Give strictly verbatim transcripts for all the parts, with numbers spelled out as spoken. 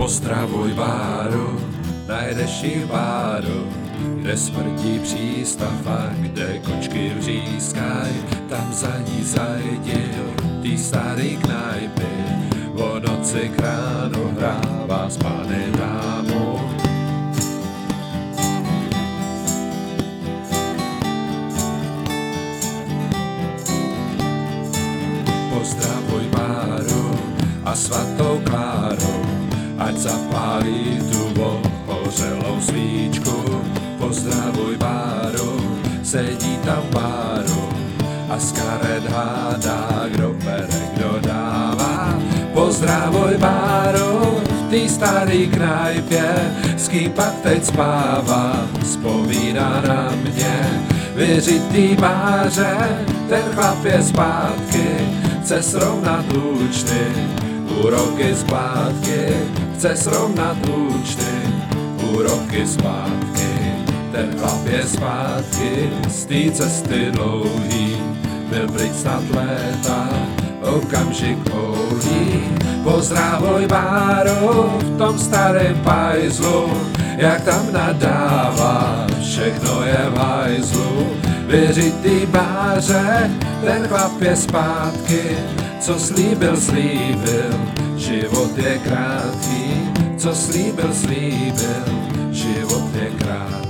Pozdravuj Báru, najdeš ji v Báru, kde smrdí přístav a kde kočky vřískaj, tam za ní zajdi do tý starý knajpy, o noci kránu hrává s pány dámu. Pozdravuj Báru a svatou Kláru, ať zapálí tu ohořelou svíčku. Pozdravuj Báru, sedí tam v báru a z karet hádá, kdo bere, kdo dává. Pozdravuj Báru, v tý starý knajpě, s kým pak teď spává, vzpomíná na mě. Věřitý Báře, ten chlap je zpátky, chce srovnat účty, úroky zpátky, chce srovnat účty, úroky zpátky. Ten chlap je zpátky, z té cesty dlouhý, byl pryč snad léta, okamžik pouhý. Pozdravuj Báru, v tom starém pajzlu, jak tam nadává, všechno je v hajzlu. Věřitý Báře, ten chlap je zpátky, co slíbil, slíbil, život je krátký, co slíbil, slíbil, život je krátký.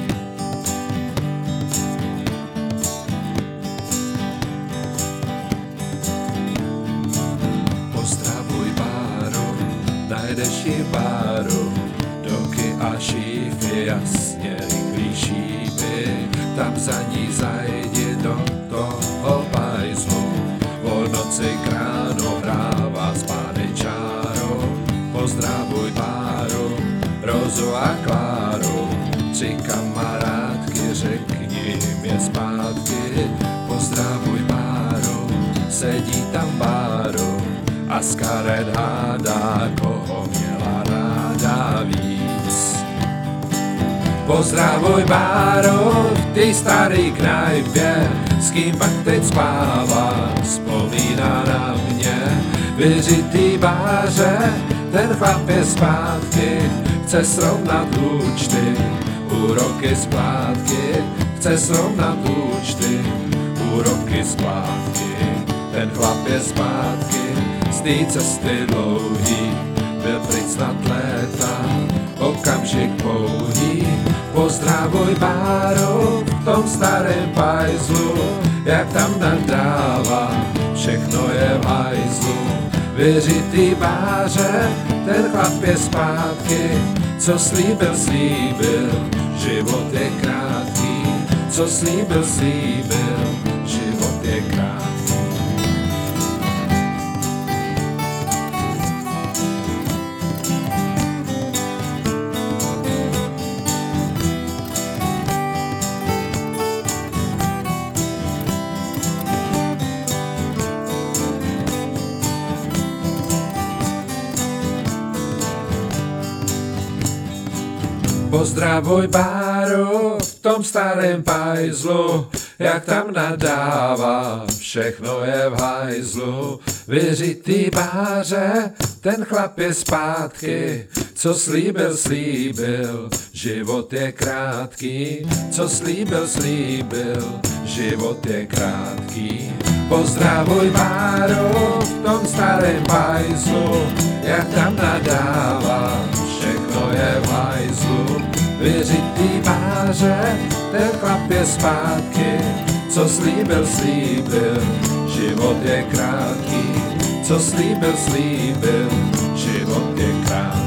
Pozdravuj Báru, najdeš ji v Báru, doky a šífy, jasně rychlý šípy, tam za ní zajdi do toho pajzlu, o noci kránu hrává s pány čáru. Pozdravuj Báru, Rozu a Kláru, tři kamarádky, řekni jim je zpátky. Pozdravuj Báru, sedí tam v báru a z karet hádá, koho měla ráda víc. Pozdravuj Báru, v tý starý knajpě, s kým pak teď spává, vzpomíná na mě. Věřitý Báře, ten chlap je zpátky, chce srovnat účty, úroky zpátky, chce srovnat účty, úroky zpátky. Ten chlap je zpátky, z té cesty dlouhý, byl pryč snad léta, okamžik pouhý. Pozdravuj Báru, v tom starém pajzlu, jak tam nadává, všechno je v hajzlu. Věřitý Báře, ten chlap je zpátky, co slíbil, slíbil, život je krátký, co slíbil, slíbil, život je krátký. Pozdravuj Báru, v tom starém pajzlu, jak tam nadává, všechno je v hajzlu. Věřitý Báře, ten chlap je zpátky, co slíbil, slíbil, život je krátký, co slíbil, slíbil, život je krátký. Pozdravuj Báru, v tom starém pajzlu, jak tam nadává, všechno je v hajzlu. Věřitý Báře, ten chlap je zpátky, co slíbil, slíbil, život je krátký, co slíbil, slíbil, život je krátký.